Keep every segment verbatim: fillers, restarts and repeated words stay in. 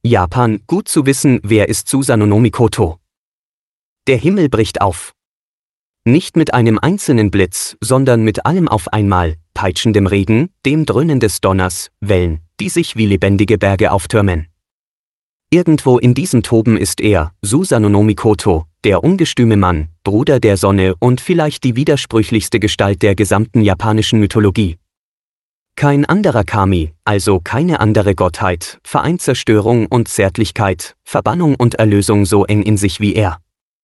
Japan, gut zu wissen, wer ist Susanoo no Mikoto. Der Himmel bricht auf. Nicht mit einem einzelnen Blitz, sondern mit allem auf einmal, peitschendem Regen, dem Dröhnen des Donners, Wellen, die sich wie lebendige Berge auftürmen. Irgendwo in diesem Toben ist er, Susanoo no Mikoto, der ungestüme Mann, Bruder der Sonne und vielleicht die widersprüchlichste Gestalt der gesamten japanischen Mythologie. Kein anderer Kami, also keine andere Gottheit, vereint Zerstörung und Zärtlichkeit, Verbannung und Erlösung so eng in sich wie er.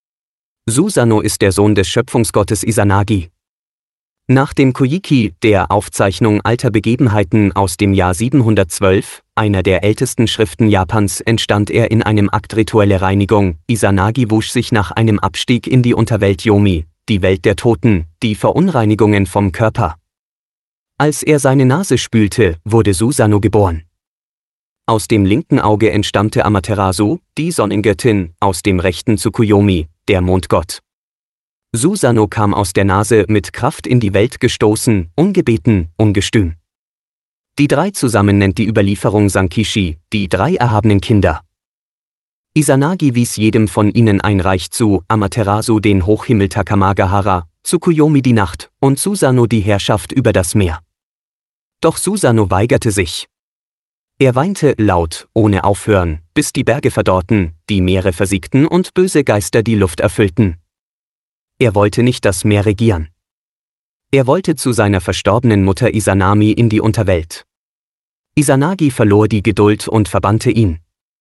Susanoo ist der Sohn des Schöpfungsgottes Izanagi. Nach dem Kojiki, der Aufzeichnung alter Begebenheiten aus dem Jahr siebenhundertzwölf, einer der ältesten Schriften Japans, entstand er in einem Akt rituelle Reinigung. Izanagi wusch sich nach einem Abstieg in die Unterwelt Yomi, die Welt der Toten, die Verunreinigungen vom Körper. Als er seine Nase spülte, wurde Susanoo geboren. Aus dem linken Auge entstammte Amaterasu, die Sonnengöttin, aus dem rechten Tsukuyomi, der Mondgott. Susanoo kam aus der Nase mit Kraft in die Welt gestoßen, ungebeten, ungestüm. Die drei zusammen nennt die Überlieferung Sankishi, die drei erhabenen Kinder. Izanagi wies jedem von ihnen ein Reich zu, Amaterasu den Hochhimmel Takamagahara, Tsukuyomi die Nacht und Susanoo die Herrschaft über das Meer. Doch Susanoo weigerte sich. Er weinte laut, ohne Aufhören, bis die Berge verdorrten, die Meere versiegten und böse Geister die Luft erfüllten. Er wollte nicht das Meer regieren. Er wollte zu seiner verstorbenen Mutter Izanami in die Unterwelt. Izanagi verlor die Geduld und verbannte ihn.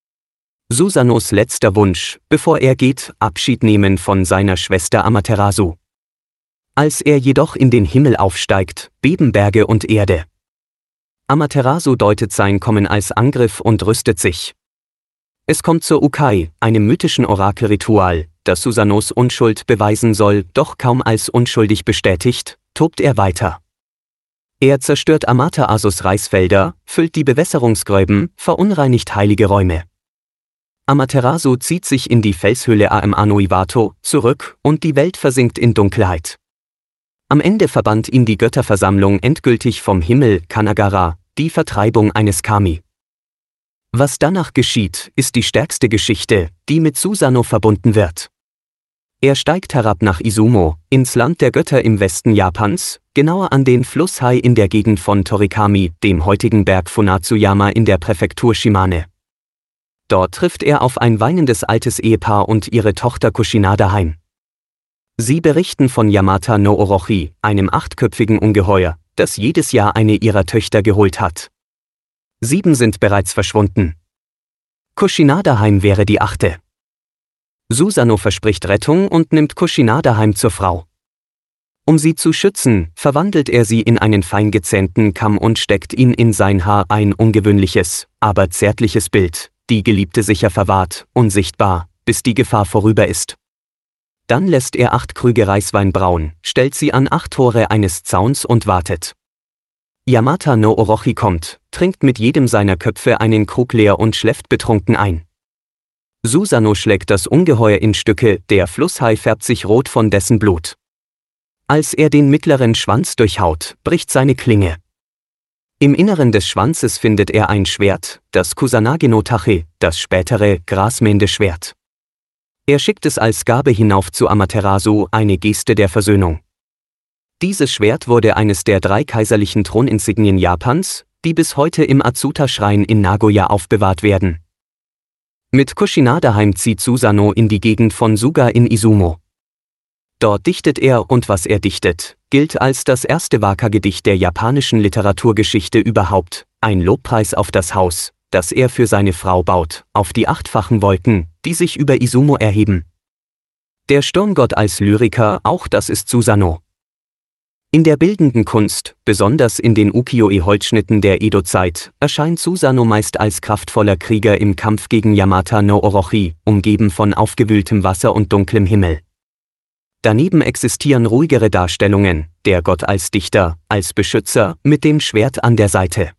Susanoos letzter Wunsch, bevor er geht, Abschied nehmen von seiner Schwester Amaterasu. Als er jedoch in den Himmel aufsteigt, beben Berge und Erde. Amaterasu deutet sein Kommen als Angriff und rüstet sich. Es kommt zur Ukai, einem mythischen Orakelritual, das Susanoos Unschuld beweisen soll, doch kaum als unschuldig bestätigt, tobt er weiter. Er zerstört Amaterasus Reisfelder, füllt die Bewässerungsgräben, verunreinigt heilige Räume. Amaterasu zieht sich in die Felshöhle Ama no Iwato zurück und die Welt versinkt in Dunkelheit. Am Ende verbannt ihn die Götterversammlung endgültig vom Himmel, Kanagara, die Vertreibung eines Kami. Was danach geschieht, ist die stärkste Geschichte, die mit Susanoo verbunden wird. Er steigt herab nach Izumo, ins Land der Götter im Westen Japans, genauer an den Fluss Hai in der Gegend von Torikami, dem heutigen Berg Funatsuyama in der Präfektur Shimane. Dort trifft er auf ein weinendes altes Ehepaar und ihre Tochter Kushinada heim. Sie berichten von Yamata no Orochi, einem achtköpfigen Ungeheuer, das jedes Jahr eine ihrer Töchter geholt hat. Sieben sind bereits verschwunden. Kushinada heim wäre die achte. Susanoo verspricht Rettung und nimmt Kushinada heim zur Frau. Um sie zu schützen, verwandelt er sie in einen fein gezähnten Kamm und steckt ihn in sein Haar, ein ungewöhnliches, aber zärtliches Bild, die Geliebte sicher verwahrt, unsichtbar, bis die Gefahr vorüber ist. Dann lässt er acht Krüge Reiswein brauen, stellt sie an acht Tore eines Zauns und wartet. Yamata no Orochi kommt, trinkt mit jedem seiner Köpfe einen Krug leer und schläft betrunken ein. Susanoo schlägt das Ungeheuer in Stücke, der Flusshai färbt sich rot von dessen Blut. Als er den mittleren Schwanz durchhaut, bricht seine Klinge. Im Inneren des Schwanzes findet er ein Schwert, das Kusanagi no Tachi, das spätere, grasmähende Schwert. Er schickt es als Gabe hinauf zu Amaterasu, eine Geste der Versöhnung. Dieses Schwert wurde eines der drei kaiserlichen Throninsignien Japans, die bis heute im Atsuta-Schrein in Nagoya aufbewahrt werden. Mit Kushinada heim zieht Susanoo in die Gegend von Suga in Izumo. Dort dichtet er und was er dichtet, gilt als das erste Waka-Gedicht der japanischen Literaturgeschichte überhaupt, ein Lobpreis auf das Haus, das er für seine Frau baut, auf die achtfachen Wolken, die sich über Izumo erheben. Der Sturmgott als Lyriker, auch das ist Susanoo. In der bildenden Kunst, besonders in den Ukiyo-e-Holzschnitten der Edo-Zeit, erscheint Susanoo meist als kraftvoller Krieger im Kampf gegen Yamata no Orochi, umgeben von aufgewühltem Wasser und dunklem Himmel. Daneben existieren ruhigere Darstellungen, der Gott als Dichter, als Beschützer, mit dem Schwert an der Seite.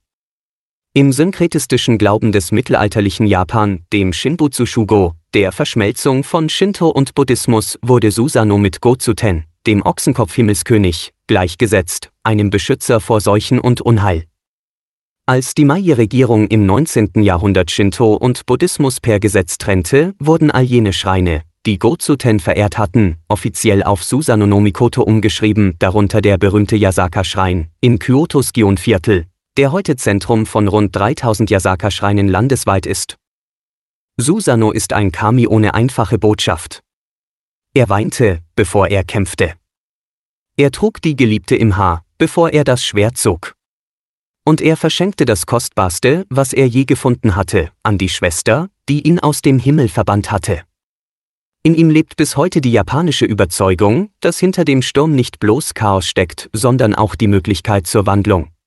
Im synkretistischen Glauben des mittelalterlichen Japan, dem Shinbutsu-Shugo, der Verschmelzung von Shinto und Buddhismus, wurde Susanoo mit Gozuten, dem Ochsenkopf-Himmelskönig, gleichgesetzt, einem Beschützer vor Seuchen und Unheil. Als die Meiji-Regierung im neunzehnten Jahrhundert Shinto und Buddhismus per Gesetz trennte, wurden all jene Schreine, die Go-Zu-ten verehrt hatten, offiziell auf Susanoo no Mikoto umgeschrieben, darunter der berühmte Yasaka-Schrein in Kyotos Gion-Viertel, der heute Zentrum von rund dreitausend Yasaka-Schreinen landesweit ist. Susanoo ist ein Kami ohne einfache Botschaft. Er weinte, bevor er kämpfte. Er trug die Geliebte im Haar, bevor er das Schwert zog. Und er verschenkte das Kostbarste, was er je gefunden hatte, an die Schwester, die ihn aus dem Himmel verbannt hatte. In ihm lebt bis heute die japanische Überzeugung, dass hinter dem Sturm nicht bloß Chaos steckt, sondern auch die Möglichkeit zur Wandlung.